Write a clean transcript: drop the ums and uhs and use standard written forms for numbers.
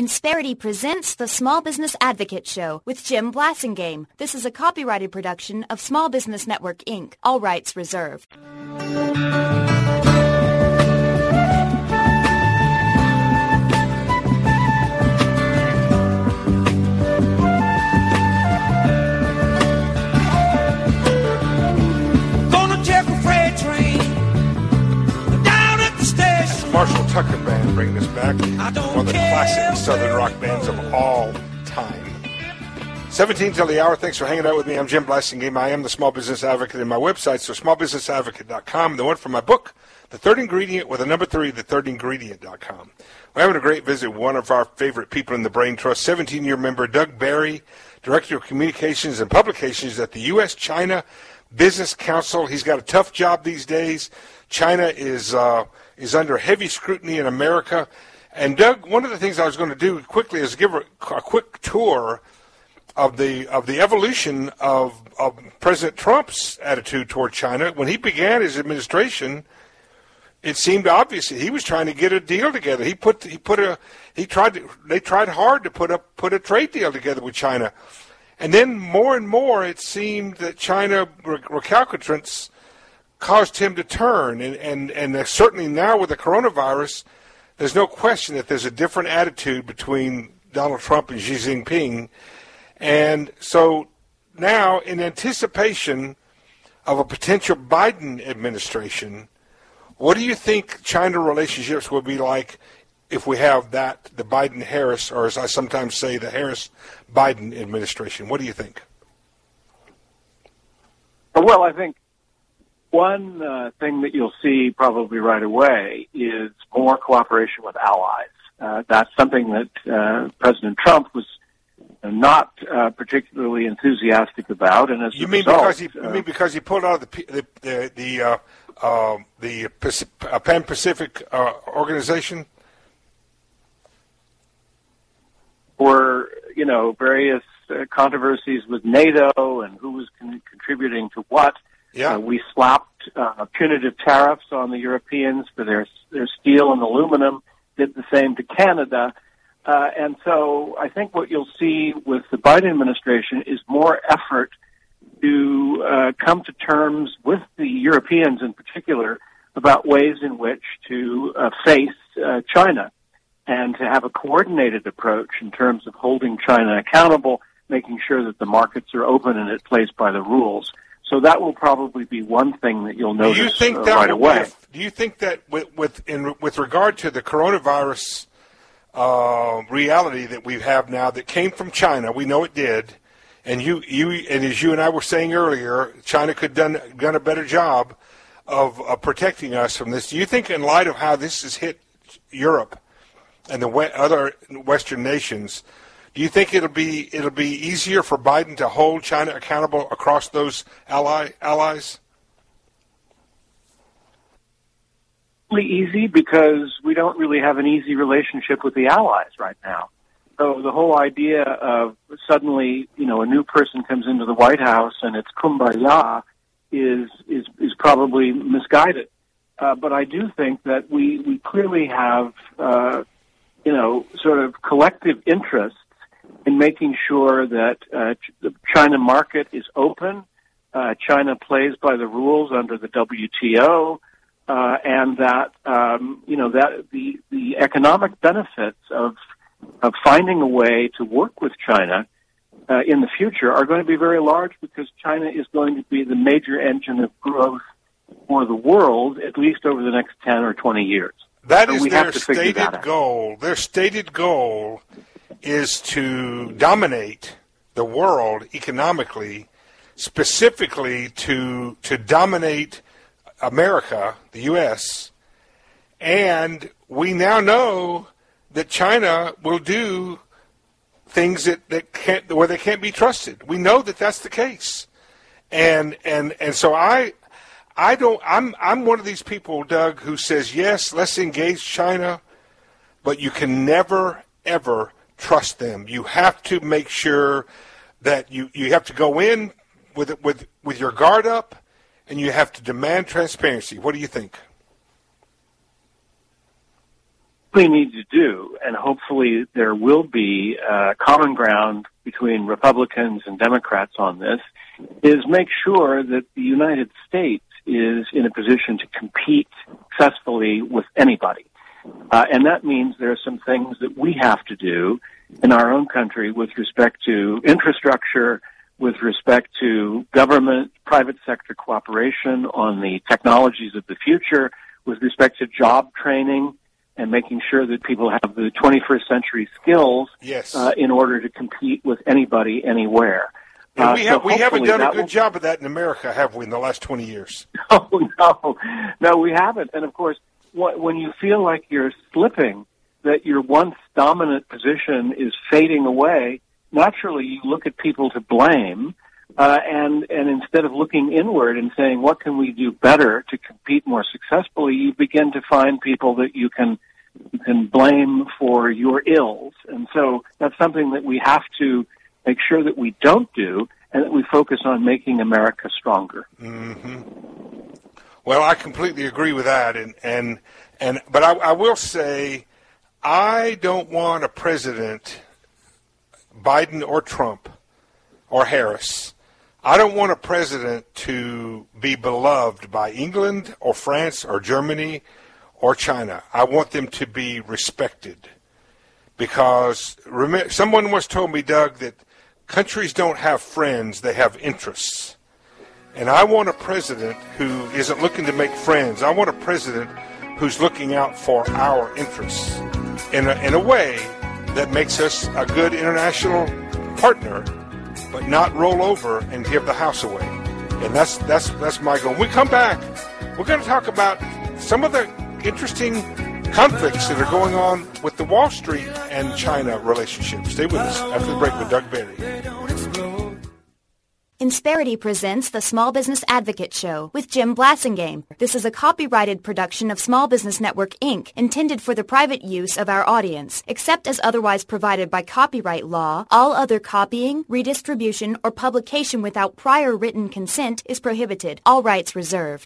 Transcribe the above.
Insperity presents the Small Business Advocate Show with Jim Blasingame. This is a copyrighted production of Small Business Network, Inc., all rights reserved. Marshall Tucker Band bringing us back. One of the classic Southern rock bands of all time. 17 till the hour. Thanks for hanging out with me. I'm Jim Blasingame. I am the Small Business Advocate, and my website, so smallbusinessadvocate.com. The one from my book, The Third Ingredient, with a number 3, thethirdingredient.com. We're having a great visit with one of our favorite people in the Brain Trust, 17-year member Doug Barry, Director of Communications and Publications at the U.S.-China Business Council. He's got a tough job these days. China is under heavy scrutiny in America. And Doug, one of the things I was going to do quickly is give a quick tour of the evolution of President Trump's attitude toward China. When he began his administration, it seemed obvious that he was trying to get a deal together. They tried hard to put a trade deal together with China. And then more and more it seemed that China recalcitrance caused him to turn, and certainly now with the coronavirus, there's no question that there's a different attitude between Donald Trump and Xi Jinping. And so now, in anticipation of a potential Biden administration, what do you think China relationships will be like if we have the Biden-Harris, or as I sometimes say, the Harris-Biden administration? What do you think? Well, I think one thing that you'll see probably right away is more cooperation with allies. That's something that President Trump was not particularly enthusiastic about, and as you a mean result, because he pulled out of the Pan-Pacific organization, or various controversies with NATO and who was contributing to what. Yeah. We slapped punitive tariffs on the Europeans for their steel and aluminum, did the same to Canada. And so I think what you'll see with the Biden administration is more effort to come to terms with the Europeans in particular about ways in which to face China and to have a coordinated approach in terms of holding China accountable, making sure that the markets are open and it plays by the rules. So that will probably be one thing that you'll notice right away. Do you think that with regard to the coronavirus reality that we have now that came from China, we know it did, and as you and I were saying earlier, China could have done a better job of protecting us from this. Do you think, in light of how this has hit Europe and the other Western nations, do you think it'll be easier for Biden to hold China accountable across those allies? Easy, because we don't really have an easy relationship with the allies right now. So the whole idea of suddenly, a new person comes into the White House and it's kumbaya is probably misguided. But I do think that we clearly have, sort of collective interests in making sure that the China market is open, China plays by the rules under the WTO, and that that the economic benefits of finding a way to work with China in the future are going to be very large, because China is going to be the major engine of growth for the world, at least over the next 10 or 20 years. That is their stated goal. Their stated goal is to dominate the world economically, specifically to dominate America, the U.S., and we now know that China will do things where they can't be trusted. We know that that's the case, and so I'm one of these people, Doug, who says, yes, let's engage China, but you can never ever trust them. You have to make sure that you have to go in with your guard up, and you have to demand transparency. What do you think? we need to do, and hopefully there will be common ground between Republicans and Democrats on this, is make sure that the United States is in a position to compete successfully with anybody. And that means there are some things that we have to do in our own country with respect to infrastructure, with respect to government, private sector cooperation on the technologies of the future, with respect to job training and making sure that people have the 21st century skills in order to compete with anybody anywhere. And we haven't done a good job of that in America, have we, in the last 20 years? No, we haven't. And, of course, when you feel like you're slipping, that your once dominant position is fading away, naturally you look at people to blame, and instead of looking inward and saying, what can we do better to compete more successfully, you begin to find people that you can blame for your ills. And so that's something that we have to make sure that we don't do, and that we focus on making America stronger. Mm-hmm. Well, I completely agree with that, but I will say, I don't want a president, Biden or Trump or Harris. I don't want a president to be beloved by England or France or Germany or China. I want them to be respected, because someone once told me, Doug, that countries don't have friends, they have interests. And I want a president who isn't looking to make friends. I want a president who's looking out for our interests in a way that makes us a good international partner, but not roll over and give the house away. And that's my goal. When we come back, we're going to talk about some of the interesting conflicts that are going on with the Wall Street and China relationship. Stay with us after the break with Doug Barry. Insperity presents the Small Business Advocate Show with Jim Blasingame. This is a copyrighted production of Small Business Network, Inc., intended for the private use of our audience. Except as otherwise provided by copyright law, all other copying, redistribution, or publication without prior written consent is prohibited. All rights reserved.